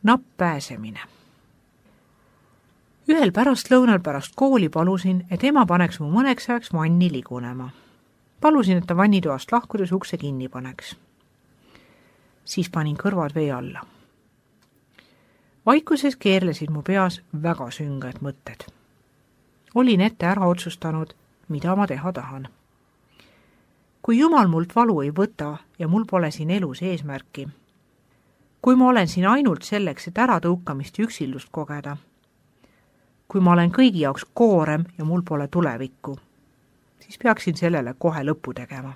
Napp pääsemine. Ühel pärastlõunal pärast kooli palusin, et ema paneks mu mõneks ajaks vanni ligunema. Palusin, et ta vannitoast lahkudes ukse kinni paneks. Siis panin kõrvad vee alla. Vaikuses keerlesid mu peas väga sünged mõtted. Olin ette ära otsustanud, mida ma teha tahan. Kui Jumal mult valu ei võta ja mul pole siin elus eesmärki, kui ma olen siin ainult selleks, et äratõukamist ja üksildust kogeda, kui ma olen kõigi jaoks koorem ja mul pole tulevikku, siis peaksin sellele kohe lõppu tegema.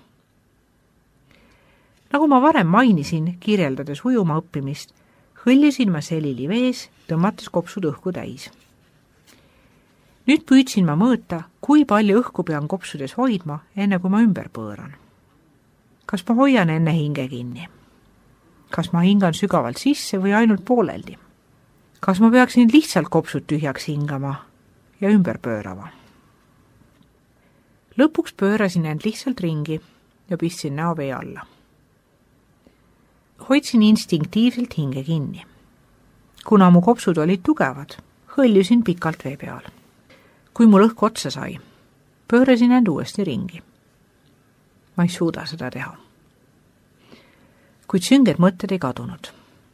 Nagu ma varem mainisin, kirjeldades ujuma õppimist, hõljusin ma selili vees, tõmmates kopsud õhku täis. Nüüd püüdsin ma mõõta, kui palju õhku pean kopsudes hoidma, enne kui ma ümber pööran. Kas ma hoian enne hinge kinni? Kas ma hingan sügavalt sisse või ainult pooleldi? Kas ma peaksin lihtsalt kopsud tühjaks hingama ja ümber pöörama? Lõpuks pöörasin end lihtsalt ringi ja pistsin näo vee alla. Hoidsin instinktiivselt hinge kinni. Kuna mu kopsud olid tugevad, hõljusin pikalt vee peal. Kui mul õhk otsa sai, pöörasin end uuesti ringi. Ma ei suuda seda teha. Kuid sünged mõtted ei kadunud.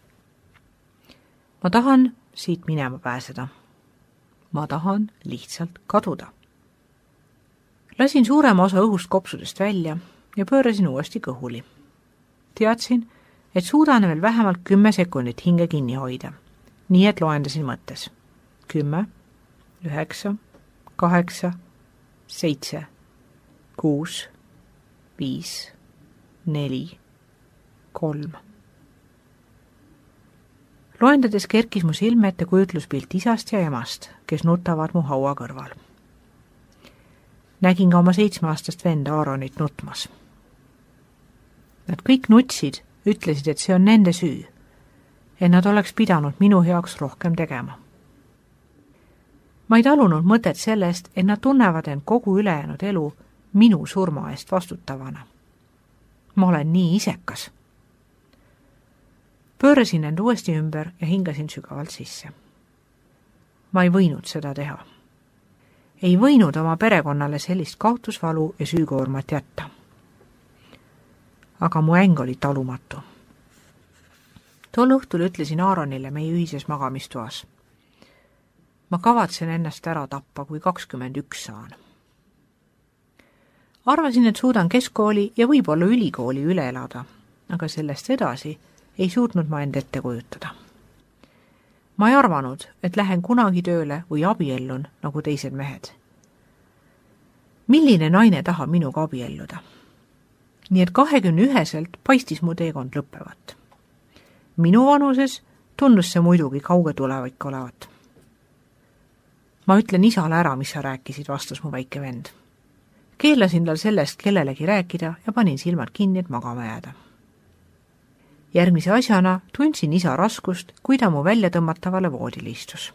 Ma tahan siit minema pääseda. Ma tahan lihtsalt kaduda. Lasin suurema osa õhust kopsudest välja ja pöörasin uuesti kõhuli. Teadsin, et suudan veel vähemalt 10 sekundit hinge kinni hoida. Nii et loendasin mõttes. 10, 9, 8, 7, 6, 5, 4, 3. Loendades kerkis mu silme ette kujutluspilt isast ja emast, kes nutavad mu haua kõrval. Nägin ka oma 7-aastast venda Aaronit nutmas. Nad kõik nutsid, ütlesid, et see on nende süü, et nad oleks pidanud minu heaks rohkem tegema. Ma ei talunud mõtet sellest, et nad tunnevad end kogu ülejäänud elu minu surma eest vastutavana. Ma olen nii isekas. Pöörasin end uuesti ümber ja hingasin sügavalt sisse. Ma ei võinud seda teha. Ei võinud oma perekonnale sellist kaotusvalu ja süükoormat jätta. Aga mu äng oli talumatu. Tol õhtul ütlesin Aaronile meie ühises magamistoas. Ma kavatsen ennast ära tappa, kui 21 saan. Arvasin, et suudan keskkooli ja võib-olla ülikooli üle elada, aga sellest edasi ei suutnud ma end ette kujutada. Ma ei arvanud, et lähen kunagi tööle või abiellun nagu teised mehed. Milline naine tahab minuga abielluda? Nii et 21-selt paistis mu teekond lõppevat. Minu vanuses tundus see muidugi kauge tulevik olevat. Ma ütlen isale ära, mis sa rääkisid, vastas mu väike vend. Keelasin tal sellest kellelegi rääkida ja panin silmad kinni, et magama jääda. Järgmise asjana tundsin isa raskust, kui ta mu välja tõmmatavale voodile istus.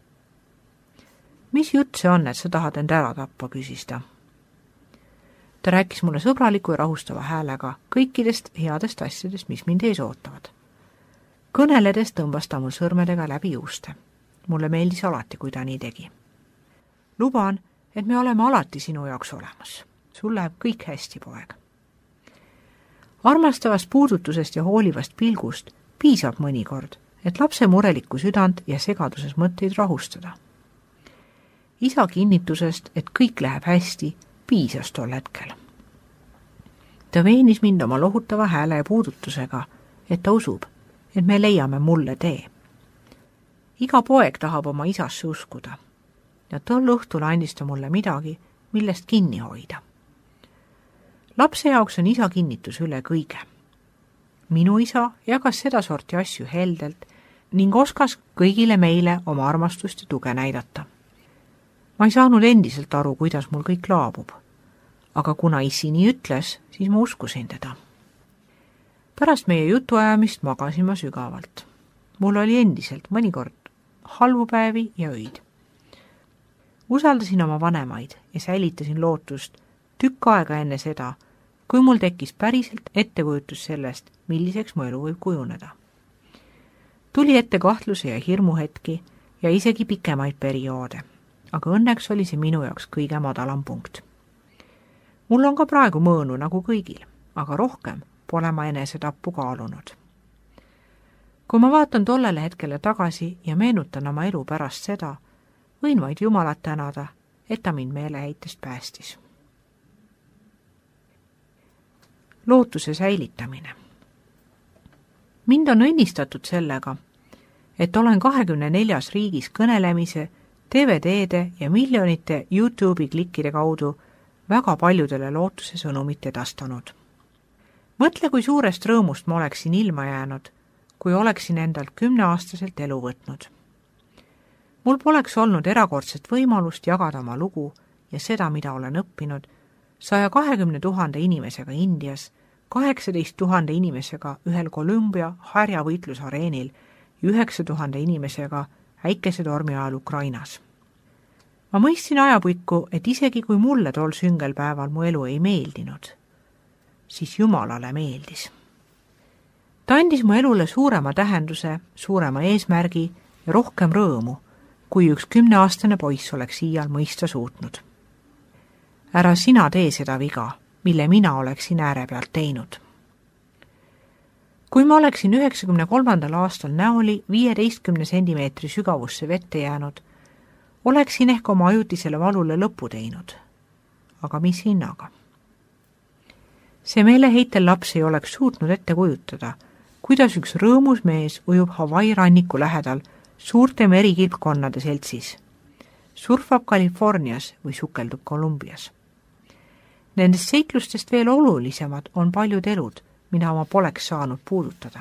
Mis jutt see on, et sa tahad end ära tappa, küsis ta. Ta rääkis mulle sõbraliku ja rahustava häälega kõikidest headest asjadest, mis mind ees ootavad. Kõneledes tõmbas ta mul sõrmedega läbi juuste. Mulle meeldis alati, kui ta nii tegi. Luban, et me oleme alati sinu jaoks olemas. Sul läheb kõik hästi, poeg. Armastavast puudutusest ja hoolivast pilgust piisab mõnikord, et lapse murelikku südant ja segaduses mõtteid rahustada. Isa kinnitusest, et kõik läheb hästi, piisas tol hetkel. Ta veenis mind oma lohutava hääle ja puudutusega, et ta usub, et me leiame mulle tee. Iga poeg tahab oma isasse uskuda ja tol õhtul andis ta mulle midagi, millest kinni hoida. Lapse jaoks on isa kinnitus üle kõige. Minu isa jagas sedasorti asju heldelt ning oskas kõigile meile oma armastust ja tuge näidata. Ma ei saanud endiselt aru, kuidas mul kõik laabub, aga kuna issi nii ütles, siis ma uskusin teda. Pärast meie jutuajamist magasin ma sügavalt. Mul oli endiselt mõnikord halvu päevi ja öid. Usaldasin oma vanemaid ja säilitasin lootust tükk aega enne seda, kui mul tekkis päriselt ettekujutus sellest, milliseks mu elu võib kujuneda. Tuli ette kahtluse ja hirmuhetki ja isegi pikemaid perioode, aga õnneks oli see minu jaoks kõige madalam punkt. Mul on ka praegu mõõnu nagu kõigil, aga rohkem pole ma enesetappu kaalunud. Kui ma vaatan tollele hetkele tagasi ja meenutan oma elu pärast seda, võin vaid Jumalat tänada, et ta mind meeleheitest päästis. Lootuse säilitamine. Mind on õnnistatud sellega, et olen 24 riigis kõnelemise, DVD-de ja miljonite YouTube'i klikkide kaudu väga paljudele lootuse sõnumit edastanud. Mõtle, kui suurest rõõmust ma oleksin ilma jäänud, kui oleksin endalt 10-aastaselt elu võtnud. Mul poleks olnud erakordset võimalust jagada oma lugu ja seda, mida olen õppinud, 120 000 inimesega Indias, 18 000 inimesega ühel Kolumbia harjavõitlusareenil ja 9000 inimesega äikese tormi ajal Ukrainas. Ma mõistsin ajapikku, et isegi kui mulle tol süngel päeval mu elu ei meeldinud, siis Jumalale meeldis. Ta andis mu elule suurema tähenduse, suurema eesmärgi ja rohkem rõõmu, kui üks 10-aastane poiss oleks iial mõista suutnud. Ära sina tee seda viga, mille mina oleksin ääre pealt teinud. Kui ma oleksin 93. aastal näoli 15 sentimeetri sügavusse vette jäänud, oleksin ehk oma ajutisele valule lõpu teinud. Aga mis hinnaga? See meeleheitel laps ei oleks suutnud ette kujutada, kuidas üks rõõmus mees ujub Hawaii ranniku lähedal suurte merikilpkonnade seltsis, surfab Californias või sukeldub Kolumbias. Nendest seiklustest veel olulisemad on paljud elud, mida ma poleks saanud puudutada.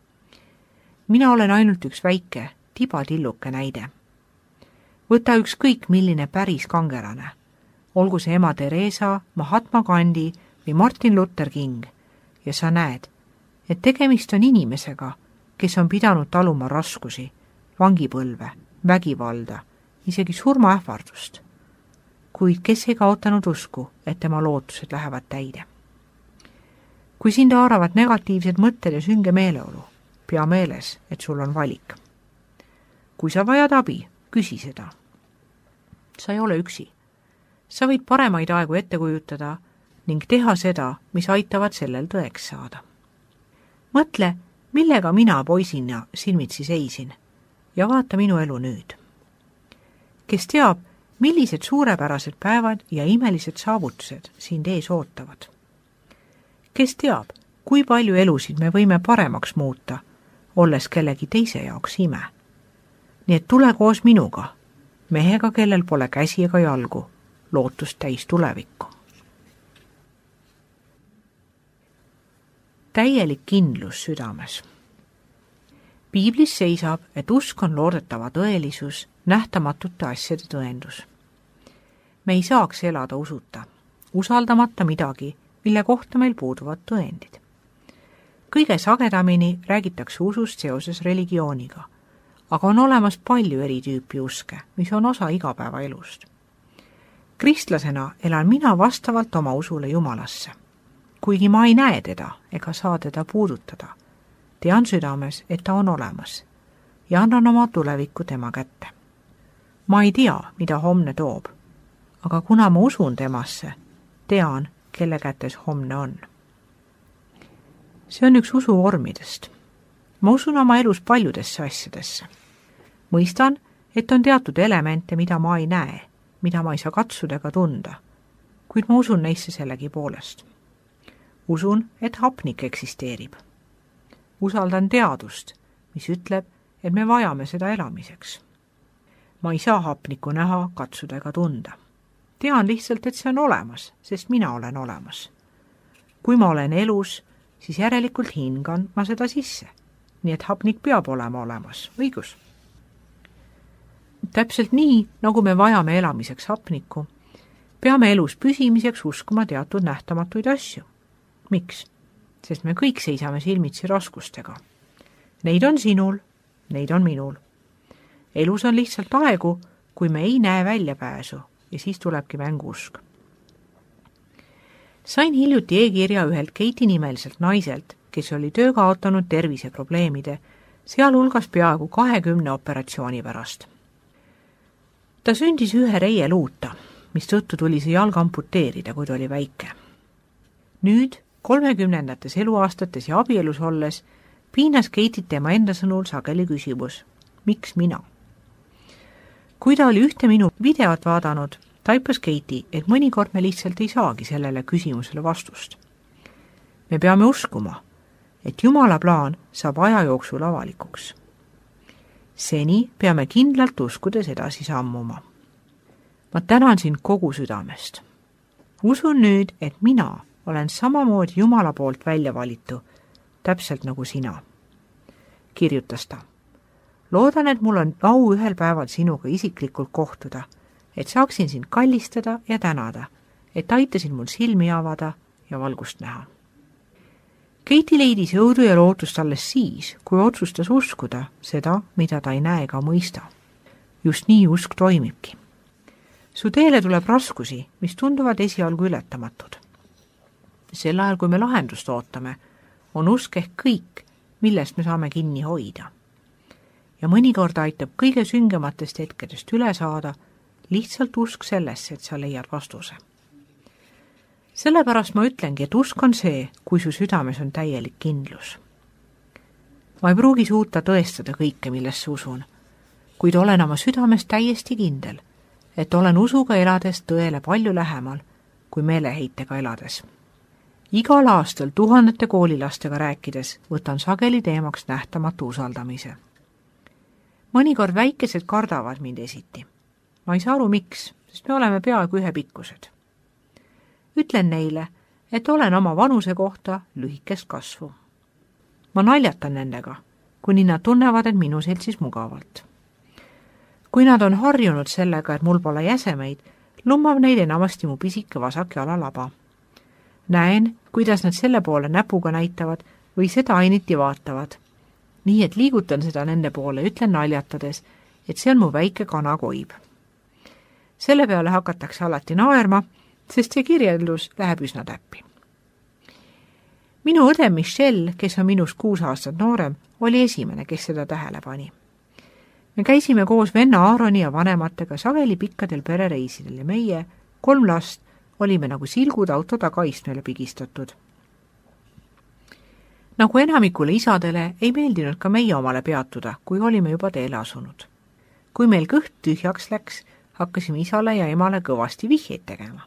Mina olen ainult üks väike, tibatilluke näide. Võta ükskõik milline päris kangelane, olgu see ema Teresa, Mahatma Gandhi või Martin Luther King, ja sa näed, et tegemist on inimesega, kes on pidanud taluma raskusi, vangipõlve, vägivalda, isegi surmaähvardust, kuid kes ei kaotanud usku, et tema lootused lähevad täide. Kui sind haaravad negatiivsed mõtted ja sünge meeleolu, pea meeles, et sul on valik. Kui sa vajad abi, küsi seda. Sa ei ole üksi. Sa võid paremaid aegu ette kujutada ning teha seda, mis aitavad sellel tõeks saada. Mõtle, millega mina poisina silmitsi seisin ja vaata minu elu nüüd. Kes teab, millised suurepärased päevad ja imelised saavutused sind ees ootavad. Kes teab, kui palju elusid me võime paremaks muuta, olles kellegi teise jaoks ime. Nii et tule koos minuga, mehega, kellel pole käsi ega jalgu, lootust täis tulevikku. Täielik kindlus südames. Piiblis seisab, et usk on loodetava tõelisus, nähtamatute asjade tõendus. Me ei saaks elada usuta, usaldamata midagi, mille kohta meil puuduvad tõendid. Kõige sagedamini räägitakse usust seoses religiooniga, aga on olemas palju eri tüüpi uske, mis on osa igapäevaelust. Kristlasena elan mina vastavalt oma usule Jumalasse. Kuigi ma ei näe teda ega saa teda puudutada, tean südames, et ta on olemas ja annan oma tulevikku tema kätte. Ma ei tea, mida homne toob, aga kuna ma usun temasse, tean, kelle kätes homne on. See on üks usu vormidest. Ma usun oma elus paljudesse asjadesse. Mõistan, et on teatud elemente, mida ma ei näe, mida ma ei saa katsuda ega tunda, kuid ma usun neisse sellegi poolest. Usun, et hapnik eksisteerib. Usaldan teadust, mis ütleb, et me vajame seda elamiseks. Ma ei saa hapnikku näha, katsuda ega tunda. Tean lihtsalt, et see on olemas, sest mina olen olemas. Kui ma olen elus, siis järelikult hingan ma seda sisse. Nii et hapnik peab olema olemas, õigus. Täpselt nii, nagu me vajame elamiseks hapnikku, peame elus püsimiseks uskuma teatud nähtamatuid asju. Miks? Sest me kõik seisame silmitsi raskustega. Neid on sinul, neid on minul. Elus on lihtsalt aegu, kui me ei näe väljapääsu ja siis tulebki mängu usk. Sain hiljuti e-kirja ühelt Keiti nimeliselt naiselt, kes oli töö kaotanud terviseprobleemide sealhulgas peaaegu 20 operatsiooni pärast. Ta sündis ühe reie luuta, mistõttu tuli see jalg amputeerida, kui ta oli väike. Nüüd, 30. eluaastates ja abielus olles, piinas Keitit tema enda sõnul sageli küsimus, miks mina? Kui ta oli ühte minu videot vaadanud, taipas Keiti, et mõnikord me lihtsalt ei saagi sellele küsimusele vastust. Me peame uskuma, et Jumala plaan saab aja jooksul avalikuks. Seni peame kindlalt uskudes edasi sammuma. Ma tänan sind kogu südamest. Usun nüüd, et mina olen samamoodi Jumala poolt välja valitu, täpselt nagu sina. Kirjutas ta. Loodan, et mul on au ühel päeval sinuga isiklikult kohtuda, et saaksin sind kallistada ja tänada, et aitasid mul silmi avada ja valgust näha. Keiti leidis jõudu ja lootust alles siis, kui otsustas uskuda seda, mida ta ei näe ega mõista. Just nii usk toimibki. Su teele tuleb raskusi, mis tunduvad esialgu ületamatud. Sel ajal, kui me lahendust ootame, on usk ehk kõik, millest me saame kinni hoida. Ja mõnikord aitab kõige süngematest hetkedest üle saada lihtsalt usk sellesse, et sa leiad vastuse. Sellepärast ma ütlengi, et usk on see, kui su südames on täielik kindlus. Ma ei pruugi suuta tõestada kõike, millesse usun, kuid olen oma südames täiesti kindel, et olen usuga elades tõele palju lähemal kui meeleheitega elades. Igal aastal tuhandete koolilastega rääkides võtan sageli teemaks nähtamatu usaldamise. Mõnikord väikesed kardavad mind esiti. Ma ei saa aru miks, sest me oleme peaaegu ühepikkused. Ütlen neile, et olen oma vanuse kohta lühikest kasvu. Ma naljatan nendega, kuni nad tunnevad, et minu seltsis mugavalt. Kui nad on harjunud sellega, et mul pole jäsemeid, lummab neid enamasti mu pisike vasak jalalaba. Näen, kuidas nad selle poole näpuga näitavad või seda ainiti vaatavad. Nii et liigutan seda nende poole, ütlen naljatades, et see on mu väike kanakoib. Selle peale hakatakse alati naerma, sest see kirjeldus läheb üsna täppi. Minu õde Michelle, kes on minust 6 aastat noorem, oli esimene, kes seda tähele pani. Me käisime koos venna Aaroni ja vanematega sageli pikkadel perereisidel ja meie, 3 last, olime nagu silgud auto tagaistmele pigistatud. Nagu enamikule isadele ei meeldinud ka meie omale peatuda, kui olime juba teele asunud. Kui meil kõht tühjaks läks, hakkasime isale ja emale kõvasti vihjeid tegema.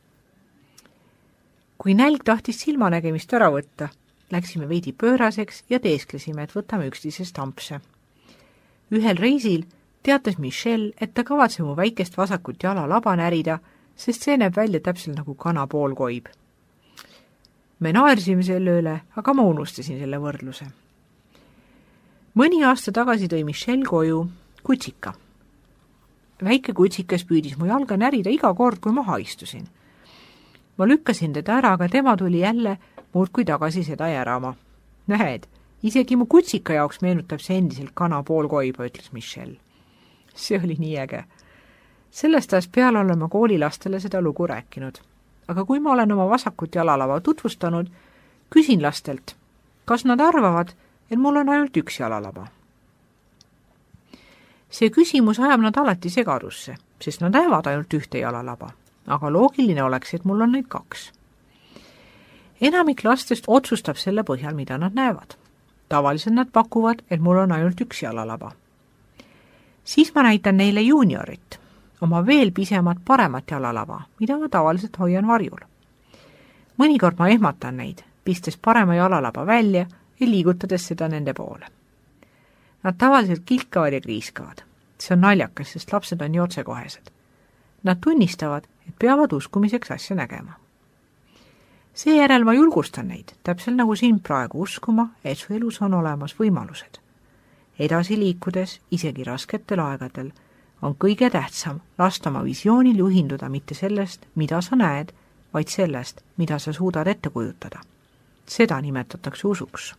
Kui nälg tahtis silmanägemist ära võtta, läksime veidi pööraseks ja teesklesime, et võtame üksteisest ampse. Ühel reisil teatas Michelle, et ta kavatseb mu väikest vasakut jala laba närida, sest see näeb välja täpselt nagu kana poolkoib. Me naersime selle üle, aga ma unustasin selle võrdluse. Mõni aasta tagasi tõi Michelle koju kutsika. Väike kutsikas püüdis mu jalga närida iga kord, kui ma haistusin. Ma lükkasin teda ära, aga tema tuli jälle muudkui tagasi seda järama. Näed, isegi mu kutsika jaoks meenutab see endiselt kana poolkoiba, ütles Michelle. See oli nii äge. Sellest ajast peale olen ma koolilastele seda lugu rääkinud. Aga kui ma olen oma vasakut jalalava tutvustanud, küsin lastelt, kas nad arvavad, et mul on ainult üks jalalaba. See küsimus ajab nad alati segadusse, sest nad näevad ainult ühte jalalaba, aga loogiline oleks, et mul on neid 2. Enamik lastest otsustab selle põhjal, mida nad näevad. Tavaliselt nad pakuvad, et mul on ainult üks jalalaba. Siis ma näitan neile juuniorit, oma veel pisemat paremat jalalaba, mida ma tavaliselt hoian varjul. Mõnikord ma ehmatan neid, pistes parema jalalaba välja ja liigutades seda nende poole. Nad tavaliselt kilkavad ja kriiskavad. See on naljakas, sest lapsed on nii otsekohesed. Nad tunnistavad, et peavad uskumiseks asja nägema. Seejärel ma julgustan neid, täpselt nagu siin praegu uskuma, et su elus on olemas võimalused. Edasi liikudes, isegi rasketel aegadel, on kõige tähtsam lasta oma visioonil juhinduda mitte sellest, mida sa näed, vaid sellest, mida sa suudad ette kujutada. Seda nimetatakse usuks.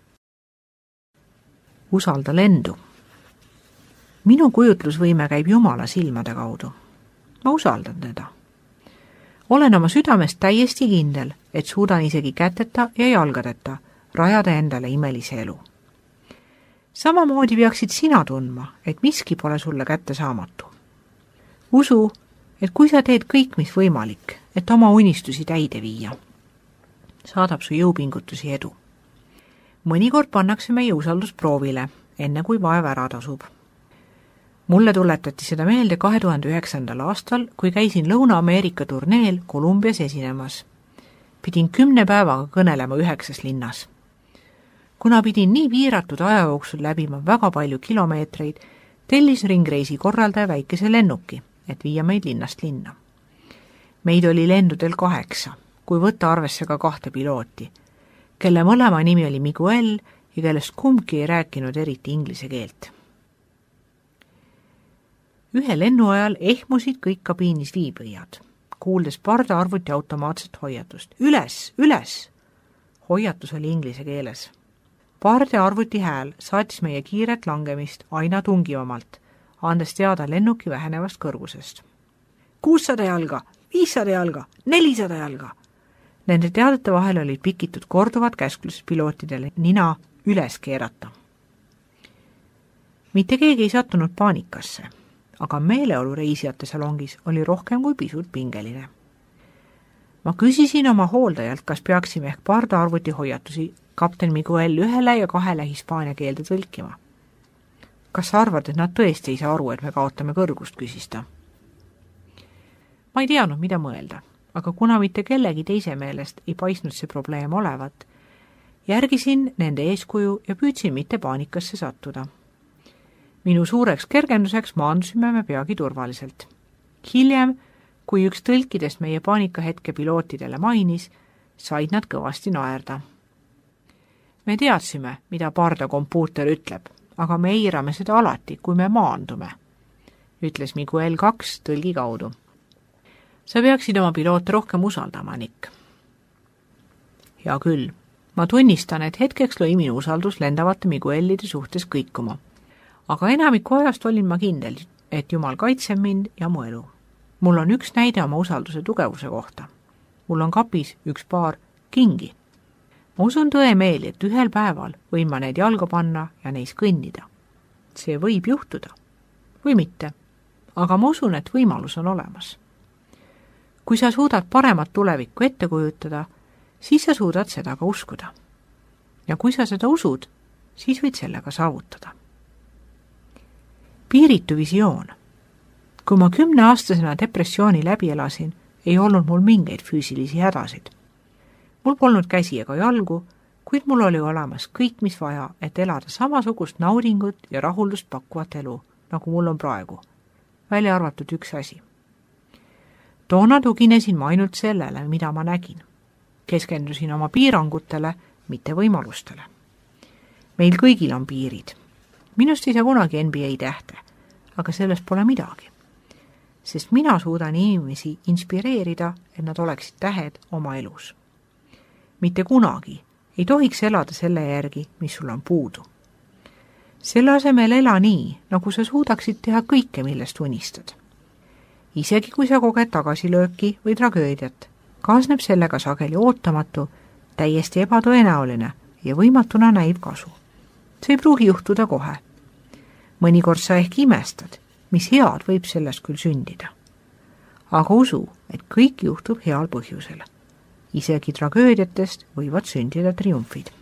Usalda lendu. Minu kujutlusvõime käib Jumala silmade kaudu. Ma usaldan teda. Olen oma südamest täiesti kindel, et suudan isegi käteta ja jalgadeta rajada endale imelise elu. Samamoodi peaksid sina tundma, et miski pole sulle kättesaamatu. Usu, et kui sa teed kõik, mis võimalik, et oma unistusi täide viia, saadab su jõupingutusi edu. Mõnikord pannakse meie usaldus proovile, enne kui vaev ära tasub. Mulle tuletati seda meelde 2009. aastal, kui käisin Lõuna-Ameerika turneel Kolumbias esinemas. Pidin 10 päevaga kõnelema 9 linnas. Kuna pidin nii piiratud aja jooksul läbima väga palju kilomeetreid, tellis ringreisi korraldaja väikese lennuki, et viia meid linnast linna. Meid oli lendudel 8, kui võtta arvesse ka 2 pilooti, kelle mõlema nimi oli Miguel ja kellest kumbki ei rääkinud eriti inglise keelt. Ühe lennu ajal ehmusid kõik kabiinis viibijad, kuuldes pardaarvuti automaatset hoiatust. Üles, üles! Hoiatus oli inglise keeles. Pardaarvuti hääl saatis meie kiiret langemist aina tungivamalt, andes teada lennuki vähenevast kõrgusest. 600 jalga, 500 jalga, 400 jalga! Nende teadete vahel olid pikitud korduvad käsklused pilootidele nina üles keerata. Mitte keegi ei sattunud paanikasse, aga meeleolu reisijate salongis oli rohkem kui pisut pingeline. Ma küsisin oma hooldajalt, kas peaksime ehk pardaarvuti hoiatusi kapten Miguel 1 ja 2 hispaania keelde tõlkima. Kas sa arvad, et nad tõesti ei saa aru, et me kaotame kõrgust, küsis ta. Ma ei teadnud, mida mõelda, aga kuna mitte kellegi teise meelest ei paistnud see probleem olevat, järgisin nende eeskuju ja püüdsin mitte paanikasse sattuda. Minu suureks kergenduseks maandusime me peagi turvaliselt. Hiljem, kui üks tõlkidest meie paanikahetke pilootidele mainis, said nad kõvasti naerda. Me teadsime, mida pardakompuuter ütleb, aga me eirame seda alati, kui me maandume, ütles Miguel 2 tõlgi kaudu. Sa peaksid oma piloote rohkem usaldama, Nick. Hea küll, ma tunnistan, et hetkeks lõi minu usaldus lendavate Miguelide suhtes kõikuma. Aga enamiku ajast olin ma kindel, et Jumal kaitseb mind ja mu elu. Mul on üks näide oma usalduse tugevuse kohta. Mul on kapis üks paar kingi. Ma usun tõemeeli, et ühel päeval võin ma need jalga panna ja neis kõnnida. See võib juhtuda. Või mitte. Aga ma usun, et võimalus on olemas. Kui sa suudad paremat tulevikku ette kujutada, siis sa suudad seda ka uskuda. Ja kui sa seda usud, siis võid sellega saavutada. Piiritu visioon. Kui ma 10-aastasena depressiooni läbi elasin, ei olnud mul mingeid füüsilisi hädasid. Mul polnud käsi ega jalgu, kuid mul oli olemas kõik, mis vaja, et elada samasugust naudingut ja rahuldust pakkuvat elu, nagu mul on praegu, välja arvatud üks asi. Toona tuginesin ma ainult sellele, mida ma nägin. Keskendusin oma piirangutele, mitte võimalustele. Meil kõigil on piirid. Minust ei saa kunagi NBA tähte, aga sellest pole midagi. Sest mina suudan inimesi inspireerida, et nad oleksid tähed oma elus. Mitte kunagi ei tohiks elada selle järgi, mis sul on puudu. Selle asemel ela nii, nagu sa suudaksid teha kõike, millest unistad. Isegi kui sa koged tagasilööki või tragöödiat, kaasneb sellega sageli ootamatu, täiesti ebatõenäoline ja võimatuna näiv kasu. See ei pruugi juhtuda kohe. Mõnikord sa ehk imestad, mis head võib sellest küll sündida. Aga usu, et kõik juhtub heal põhjusel. Isegi tragöödiatest võivad sündida triumfid.